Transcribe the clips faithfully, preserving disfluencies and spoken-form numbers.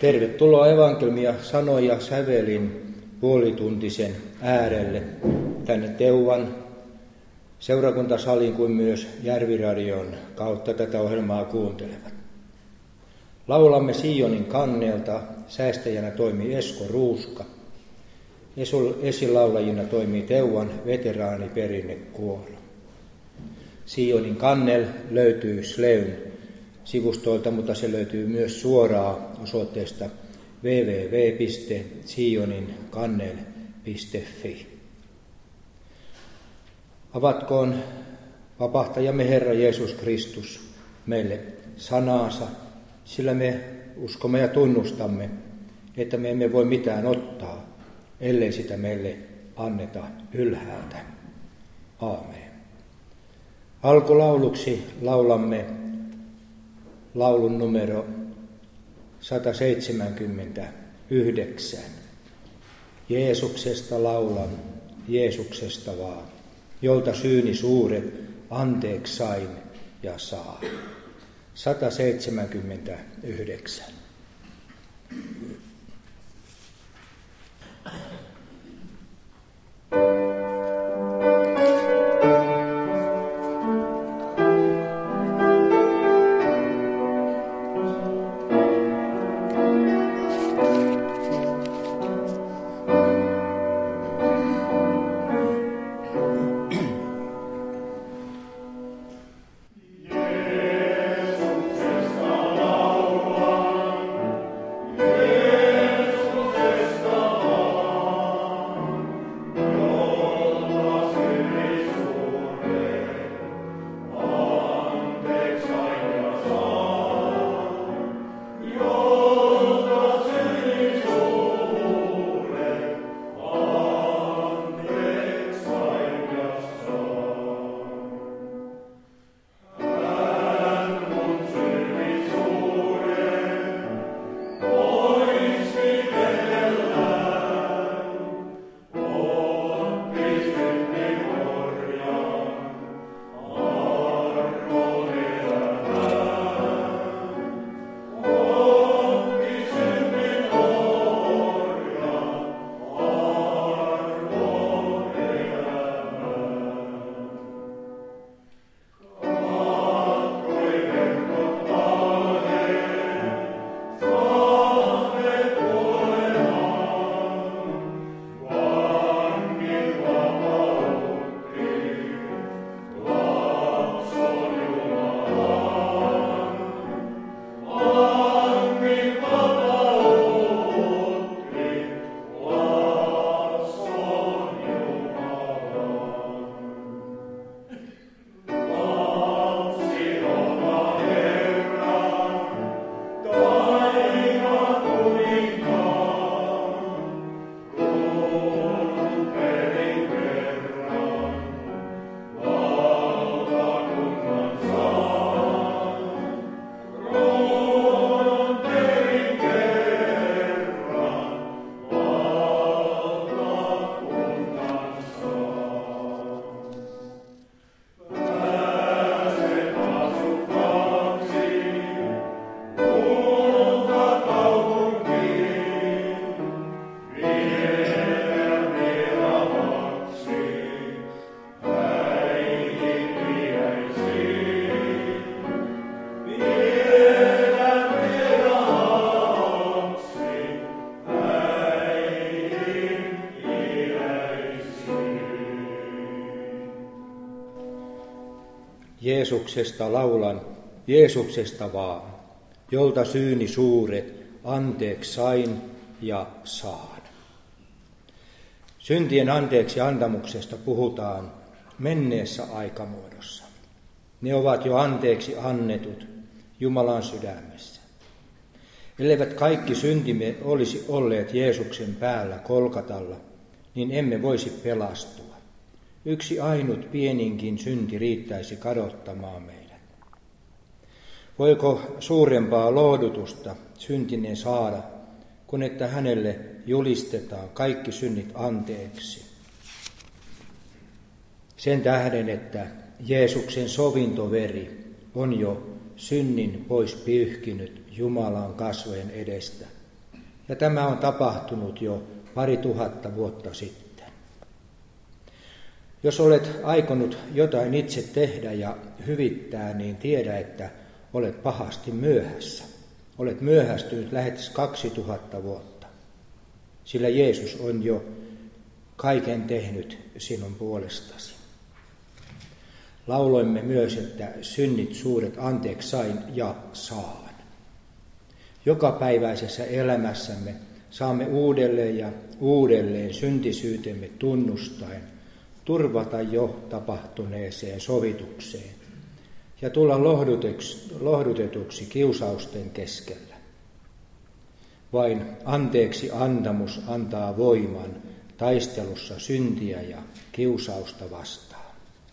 Tervetuloa evankeliumia sanoja sävelin puolituntisen äärelle tänne Teuvan seurakuntasaliin kuin myös Järviradion kautta tätä ohjelmaa kuuntelevat. Laulamme Sionin kannelta, säästäjänä toimii Esko Ruuska, esilaulajina toimii Teuvan veteraaniperinnekuoro. Sionin kannel löytyy Sleyn sivustoilta, mutta se löytyy myös suoraan osoitteesta double-u double-u double-u piste sioninkanel piste fi. Avatkoon vapahtajamme Herra Jeesus Kristus meille sanaansa, sillä me uskomme ja tunnustamme, että me emme voi mitään ottaa, ellei sitä meille anneta ylhäältä. Aamen. Alkulauluksi laulamme laulun numero sata seitsemänkymmentäyhdeksän. Jeesuksesta laulan, Jeesuksesta vaan, jolta syyni suuret anteeksi sain ja saan. sata seitsemänkymmentäyhdeksän. Jeesuksesta laulan, Jeesuksesta vaan, jolta syyni suuret anteeksi sain ja saan. Syntien anteeksi antamuksesta puhutaan menneessä aikamuodossa. Ne ovat jo anteeksi annetut Jumalan sydämessä. Elleivät kaikki syntimme olisi olleet Jeesuksen päällä Kolkatalla, niin emme voisi pelastua. Yksi ainut pieninkin synti riittäisi kadottamaan meidät. Voiko suurempaa lohdutusta syntinen saada, kun että hänelle julistetaan kaikki synnit anteeksi? Sen tähden, että Jeesuksen sovintoveri on jo synnin pois pyyhkinyt Jumalan kasvojen edestä Ja tämä on tapahtunut jo pari tuhatta vuotta sitten. Jos olet aikonut jotain itse tehdä ja hyvittää, niin tiedä, että olet pahasti myöhässä. Olet myöhästynyt lähes kaksi tuhatta vuotta, sillä Jeesus on jo kaiken tehnyt sinun puolestasi. Lauloimme myös, että synnit suuret anteeksi sain ja saan. Jokapäiväisessä elämässämme saamme uudelleen ja uudelleen syntisyytemme tunnustaen turvata jo tapahtuneeseen sovitukseen ja tulla lohdutetuksi kiusausten keskellä. Vain anteeksi antamus antaa voiman taistelussa syntiä ja kiusausta vastaan.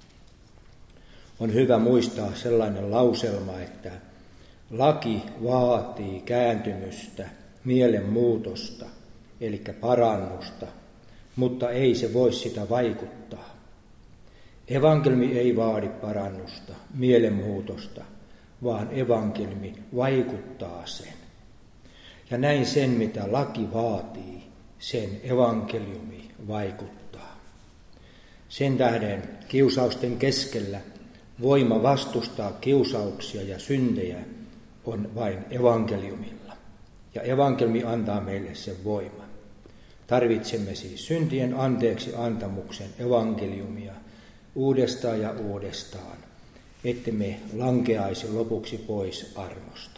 On hyvä muistaa sellainen lauselma, että laki vaatii kääntymystä, mielenmuutosta, eli parannusta, mutta ei se voi sitä vaikuttaa. Evankeliumi ei vaadi parannusta, mielenmuutosta, vaan evankeliumi vaikuttaa sen. Ja näin sen, mitä laki vaatii, sen evankeliumi vaikuttaa. Sen tähden kiusausten keskellä voima vastustaa kiusauksia ja syntejä on vain evankeliumilla. Ja evankeliumi antaa meille sen voiman. Tarvitsemme siis syntien anteeksi antamuksen evankeliumia uudestaan ja uudestaan, ettemme lankeaisi lopuksi pois armosta.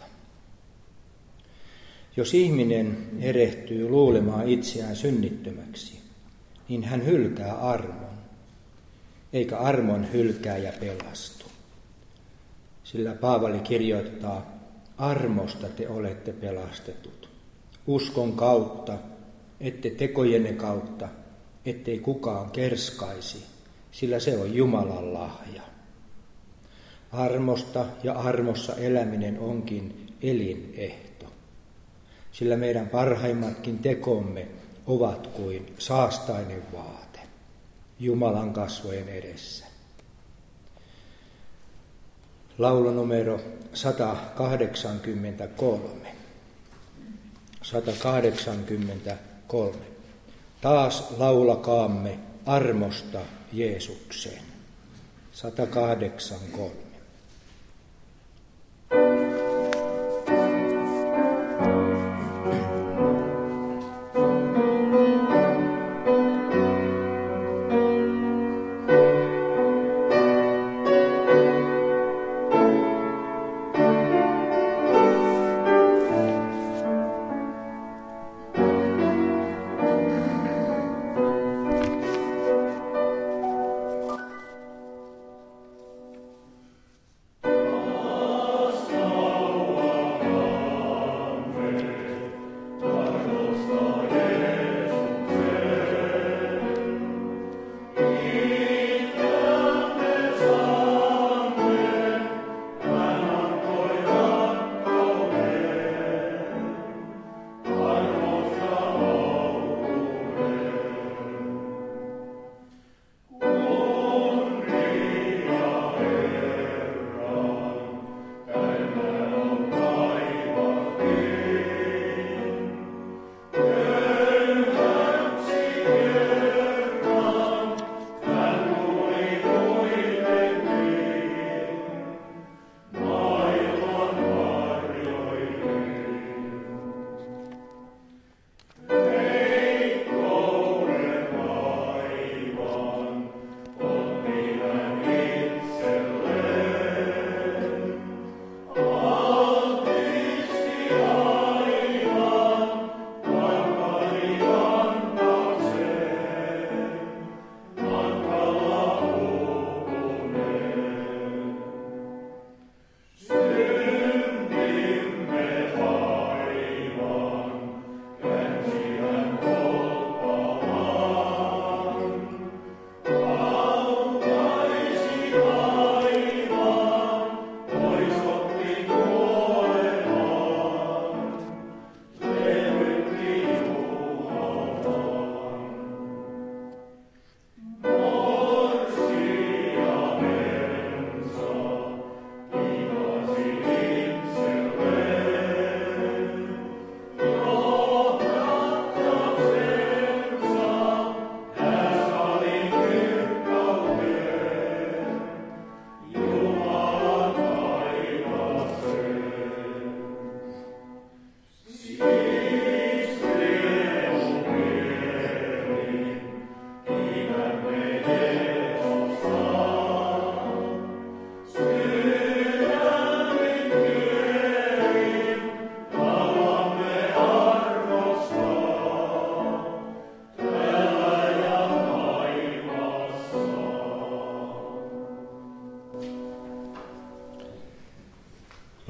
Jos ihminen erehtyy luulemaan itseään synnittömäksi, niin hän hylkää armon, eikä armon hylkääjä pelastu. Sillä Paavali kirjoittaa, armosta te olette pelastetut, uskon kautta, ette tekojenne kautta, ettei kukaan kerskaisi, sillä se on Jumalan lahja. Armosta ja armossa eläminen onkin elinehto, sillä meidän parhaimmatkin tekomme ovat kuin saastainen vaate Jumalan kasvojen edessä. Laulu numero sata kahdeksankymmentäkolme. sata kahdeksankymmentäkolme. Taas laulakaamme armosta Jeesukseen. sata kahdeksankymmentäkolme.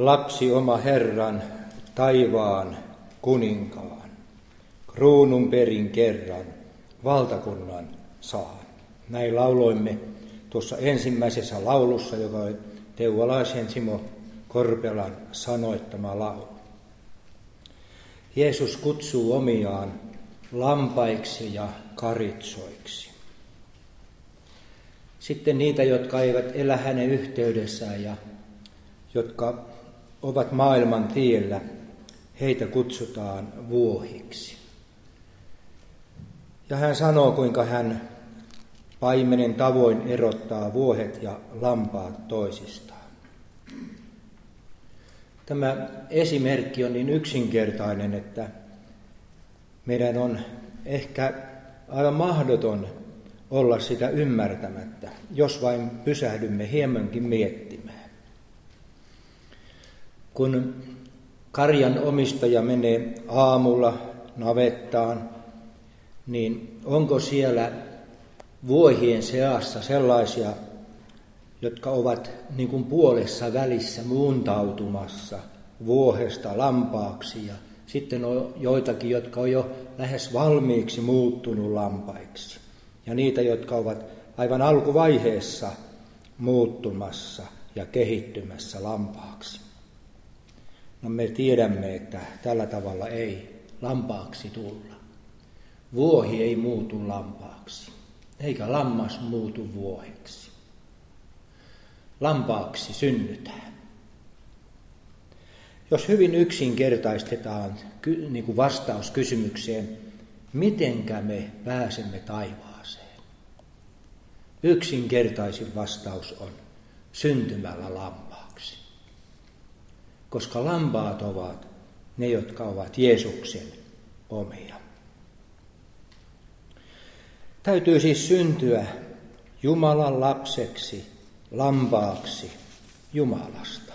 lapsi oma Herran, taivaan kuninkaan, kruunun perin kerran, valtakunnan saa. Näin lauloimme tuossa ensimmäisessä laulussa, joka oli Teuvalaisen Simo Korpelan sanoittama laulu. Jeesus kutsuu omiaan lampaiksi ja karitsoiksi. Sitten niitä, jotka eivät elä hänen yhteydessään ja jotka ovat maailman tiellä, heitä kutsutaan vuohiksi. Ja hän sanoo, kuinka hän paimenen tavoin erottaa vuohet ja lampaat toisistaan. Tämä esimerkki on niin yksinkertainen, että meidän on ehkä aivan mahdoton olla sitä ymmärtämättä, jos vain pysähdymme hiemankin miettimään. Kun karjan omistaja menee aamulla navettaan, niin onko siellä vuohien seassa sellaisia, jotka ovat niin kuin puolessa välissä muuntautumassa vuohesta lampaaksi, ja sitten on joitakin, jotka on jo lähes valmiiksi muuttunut lampaiksi, ja niitä, jotka ovat aivan alkuvaiheessa muuttumassa ja kehittymässä lampaaksi. No me tiedämme, että tällä tavalla ei lampaaksi tulla. Vuohi ei muutu lampaaksi, eikä lammas muutu vuoheksi. Lampaaksi synnytään. Jos hyvin yksinkertaistetaan niin kuin vastaus kysymykseen, mitenkä me pääsemme taivaaseen? Yksinkertaisin vastaus on syntymällä lampaaksi. Koska lampaat ovat ne, jotka ovat Jeesuksen omia. Täytyy siis syntyä Jumalan lapseksi, lampaaksi Jumalasta.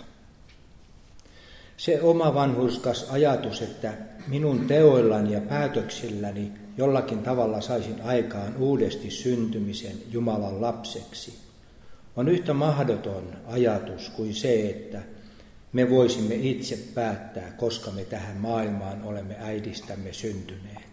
Se oma vanhurskas ajatus, että minun teoillani ja päätöksilläni jollakin tavalla saisin aikaan uudesti syntymisen Jumalan lapseksi, on yhtä mahdoton ajatus kuin se, että me voisimme itse päättää, koska me tähän maailmaan olemme äidistämme syntyneet.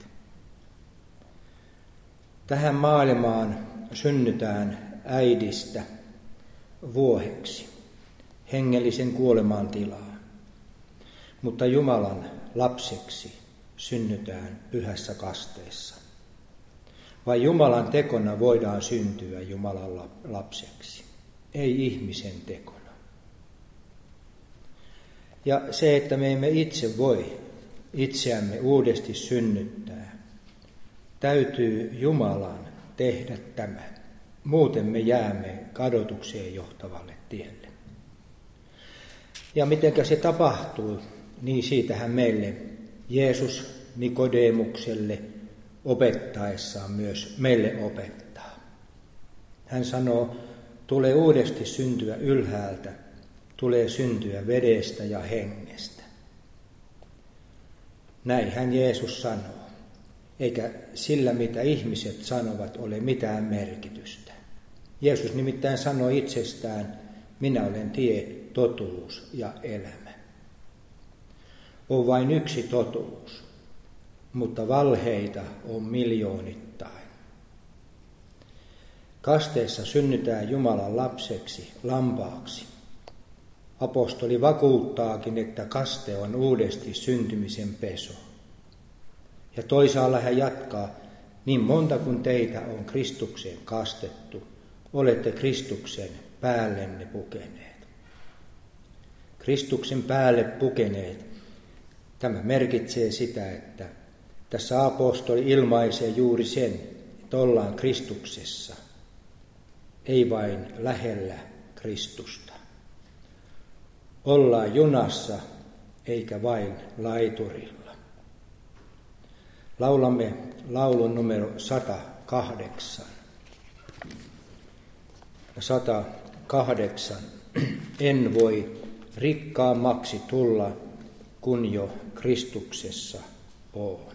Tähän maailmaan synnytään äidistä vuoheksi, hengellisen kuolemaan tilaa, mutta Jumalan lapseksi synnytään pyhässä kasteessa. Vai Jumalan tekona voidaan syntyä Jumalan lapseksi, ei ihmisen tekona. Ja se, että me emme itse voi itseämme uudesti synnyttää, täytyy Jumalan tehdä tämä. Muuten me jäämme kadotukseen johtavalle tielle. Ja mitenkä se tapahtuu, niin siitähän meille Jeesus Nikodemukselle opettaessaan myös meille opettaa. Hän sanoo, tulee uudesti syntyä ylhäältä, tulee syntyä vedestä ja hengestä. Näinhän Jeesus sanoo, eikä sillä mitä ihmiset sanovat ole mitään merkitystä. Jeesus nimittäin sanoi itsestään, minä olen tie, totuus ja elämä. On vain yksi totuus, mutta valheita on miljoonittain. Kasteessa synnytään Jumalan lapseksi, lampaaksi. Apostoli vakuuttaakin, että kaste on uudesti syntymisen peso. Ja toisaalla hän jatkaa, niin monta kuin teitä on Kristukseen kastettu, olette Kristuksen päällenne pukeneet. Kristuksen päälle pukeneet. Tämä merkitsee sitä, että tässä apostoli ilmaisee juuri sen, että ollaan Kristuksessa, ei vain lähellä Kristusta. Ollaan junassa, eikä vain laiturilla. Laulamme laulun numero sata kahdeksan. sata kahdeksan. En voi rikkaammaksi tulla, kun jo Kristuksessa oon.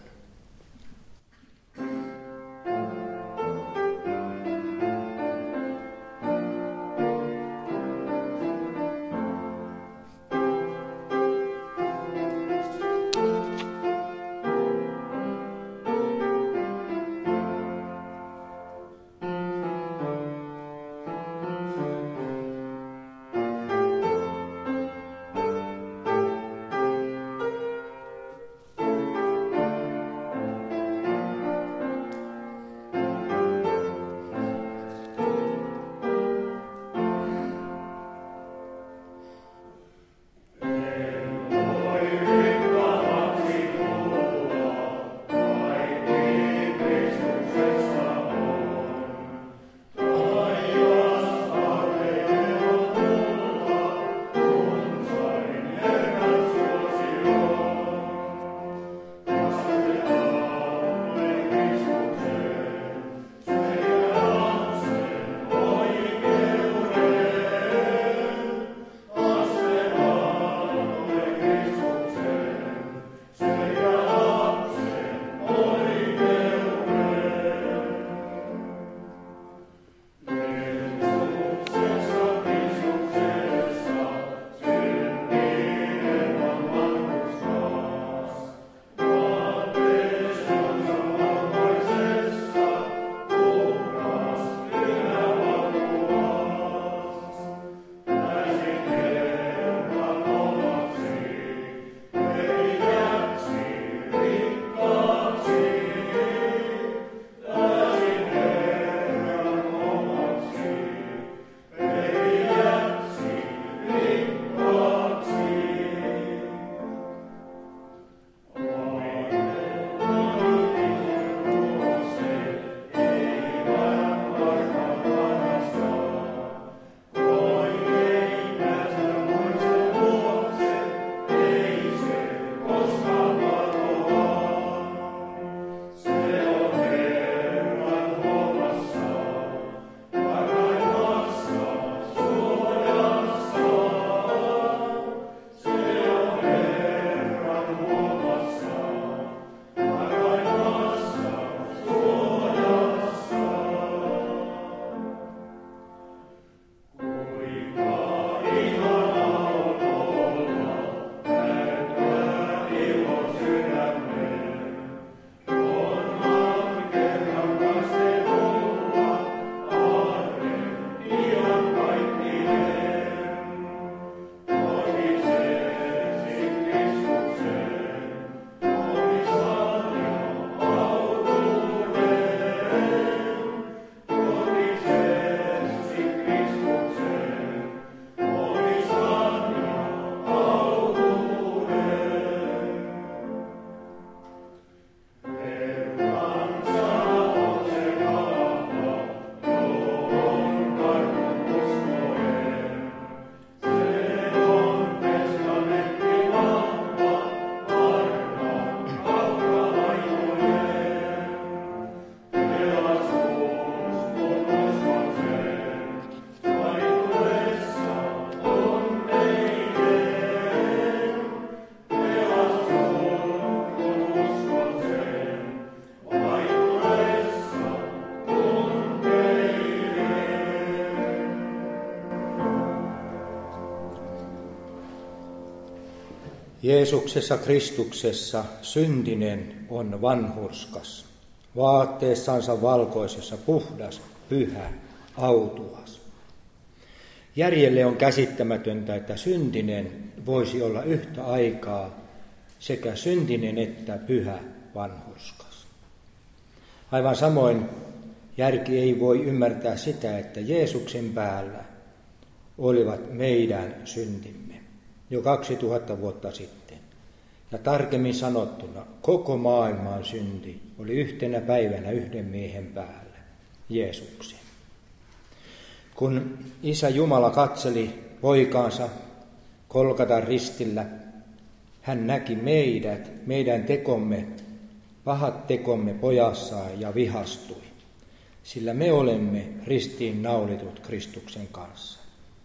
Jeesuksessa Kristuksessa syntinen on vanhurskas, vaatteessansa valkoisessa puhdas, pyhä, autuas. Järjelle on käsittämätöntä, että syntinen voisi olla yhtä aikaa sekä syntinen että pyhä vanhurskas. Aivan samoin järki ei voi ymmärtää sitä, että Jeesuksen päällä olivat meidän syntimme jo kaksituhatta vuotta sitten. Ja tarkemmin sanottuna, koko maailman synti oli yhtenä päivänä yhden miehen päällä, Jeesuksen. Kun Isä Jumala katseli poikaansa Golgatan ristillä, hän näki meidät, meidän tekomme, pahat tekomme pojassaan ja vihastui, sillä me olemme ristiin naulitut Kristuksen kanssa.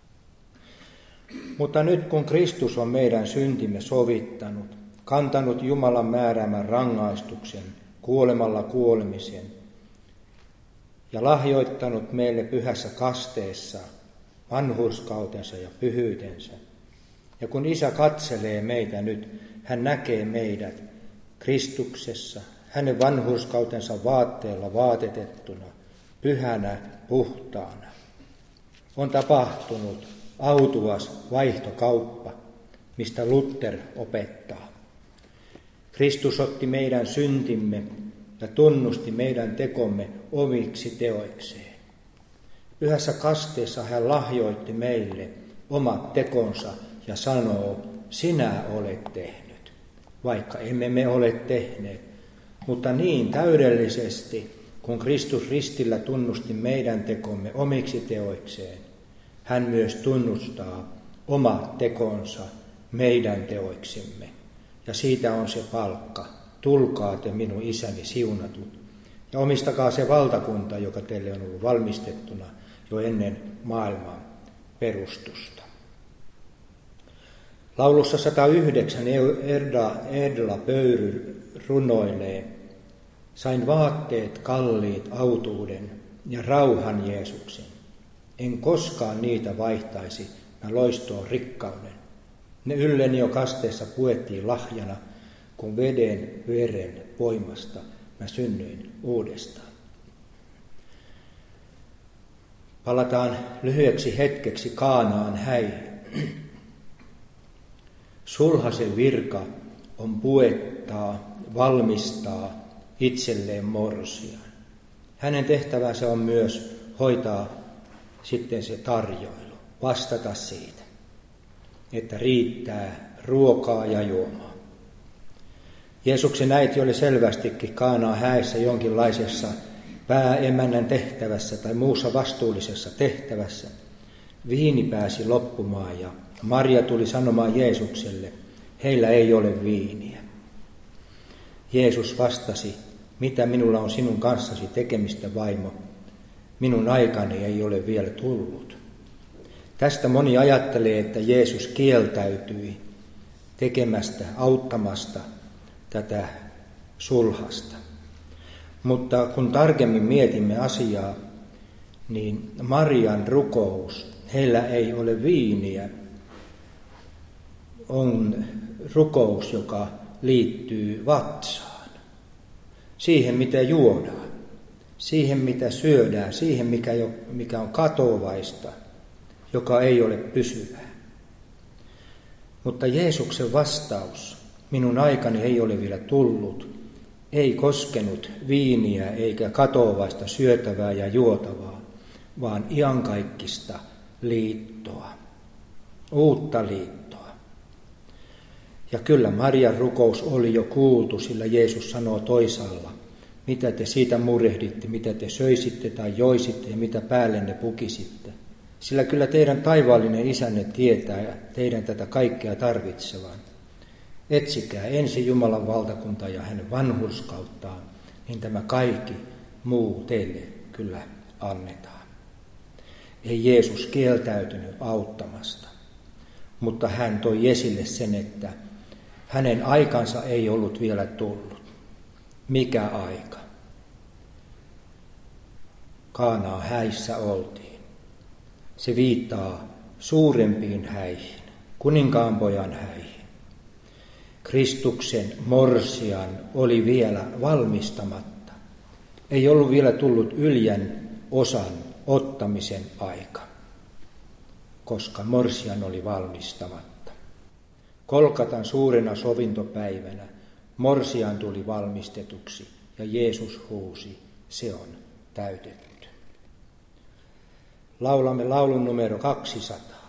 Mutta nyt kun Kristus on meidän syntimme sovittanut, kantanut Jumalan määräämän rangaistuksen kuolemalla kuolemisen ja lahjoittanut meille pyhässä kasteessa vanhurskautensa ja pyhyytensä, ja kun Isä katselee meitä nyt, hän näkee meidät Kristuksessa, hänen vanhurskautensa vaatteella vaatetettuna, pyhänä, puhtaana. On tapahtunut autuas vaihtokauppa, mistä Luther opettaa. Kristus otti meidän syntimme ja tunnusti meidän tekomme omiksi teoikseen. Pyhässä kasteessa hän lahjoitti meille omat tekonsa ja sanoo, sinä olet tehnyt, vaikka emme me ole tehneet, mutta niin täydellisesti, kun Kristus ristillä tunnusti meidän tekomme omiksi teoikseen, hän myös tunnustaa omat tekonsa meidän teoiksimme. Ja siitä on se palkka. Tulkaa te minun isäni siunatut. Ja omistakaa se valtakunta, joka teille on ollut valmistettuna jo ennen maailman perustusta. Laulussa sata yhdeksän Erda, Edla Pöyry runoilee, sain vaatteet kalliit autuuden ja rauhan Jeesuksen. En koskaan niitä vaihtaisi, mä loistoon rikkauden. Ne ylleni jo kasteessa puettiin lahjana, kun veden veren voimasta mä synnyin uudestaan. Palataan lyhyeksi hetkeksi Kaanaan häihin. Sulhasen virka on puettaa, valmistaa itselleen morsian. Hänen tehtävänsä on myös hoitaa sitten se tarjoilu, vastata siitä, että riittää ruokaa ja juomaa. Jeesuksen äiti oli selvästikin Kaanaan häissä jonkinlaisessa pääemännän tehtävässä tai muussa vastuullisessa tehtävässä. Viini pääsi loppumaan ja Maria tuli sanomaan Jeesukselle, heillä ei ole viiniä. Jeesus vastasi, mitä minulla on sinun kanssasi tekemistä, vaimo? Minun aikani ei ole vielä tullut. Tästä moni ajattelee, että Jeesus kieltäytyi tekemästä, auttamasta tätä sulhasta. Mutta kun tarkemmin mietimme asiaa, niin Marian rukous, heillä ei ole viiniä, on rukous, joka liittyy vatsaan. Siihen, mitä juodaan, siihen, mitä syödään, siihen, mikä, jo, mikä on katoavaista, joka ei ole pysyvää. Mutta Jeesuksen vastaus, minun aikani ei ole vielä tullut, ei koskenut viiniä eikä katoavaista syötävää ja juotavaa, vaan iankaikkista liittoa, uutta liittoa. Ja kyllä Marian rukous oli jo kuultu, sillä Jeesus sanoo toisaalla, mitä te siitä murehditte, mitä te söisitte tai joisitte ja mitä päällenne pukisitte. Sillä kyllä teidän taivaallinen isänne tietää teidän tätä kaikkea tarvitsevan. Etsikää ensin Jumalan valtakuntaa ja hänen vanhurskauttaan, niin tämä kaikki muu teille kyllä annetaan. Ei Jeesus kieltäytynyt auttamasta, mutta hän toi esille sen, että hänen aikansa ei ollut vielä tullut. Mikä aika? Kaanaan häissä oltiin. Se viittaa suurempiin häihin, kuninkaanpojan häihin. Kristuksen morsian oli vielä valmistamatta. Ei ollut vielä tullut yljän osan ottamisen aika, koska morsian oli valmistamatta. Kolkatan suurena sovintopäivänä morsian tuli valmistetuksi ja Jeesus huusi, se on täytetty. Laulamme laulun numero kaksisataa.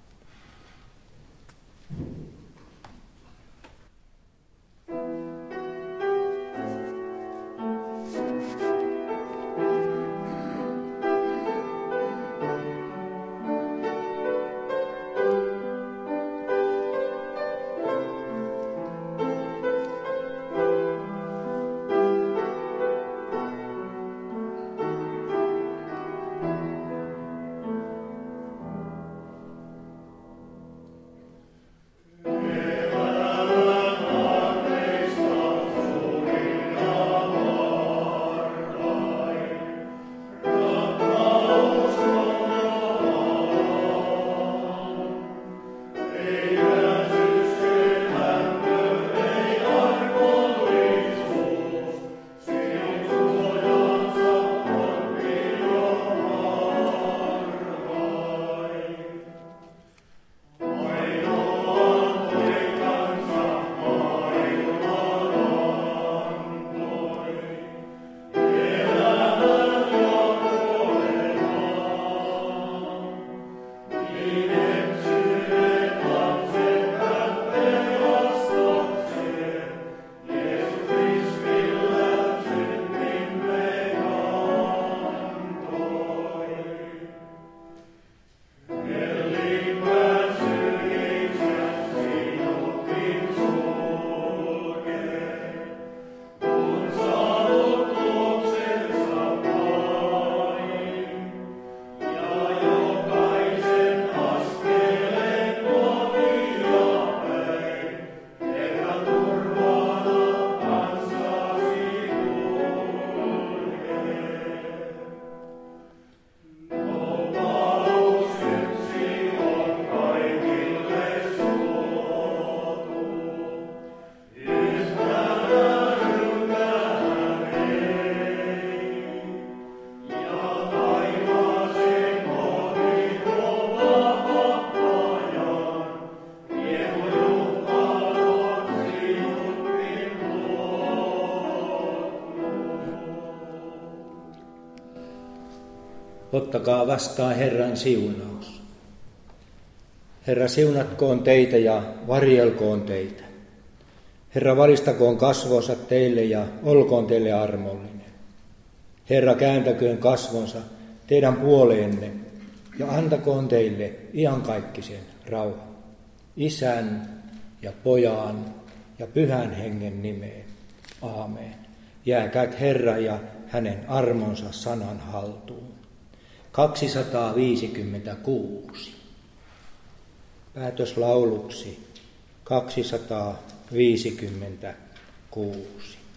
Ottakaa vastaan Herran siunaus. Herra, siunatkoon teitä ja varjelkoon teitä. Herra, valistakoon kasvonsa teille ja olkoon teille armollinen. Herra, kääntäköön kasvonsa teidän puoleenne ja antakoon teille iankaikkisen rauhan. Isän ja Pojan ja Pyhän Hengen nimeen. Aamen. Jääkäät Herra ja hänen armonsa sanan haltuun. kaksisataaviisikymmentäkuusi. Päätöslauluksi kaksisataaviisikymmentäkuusi.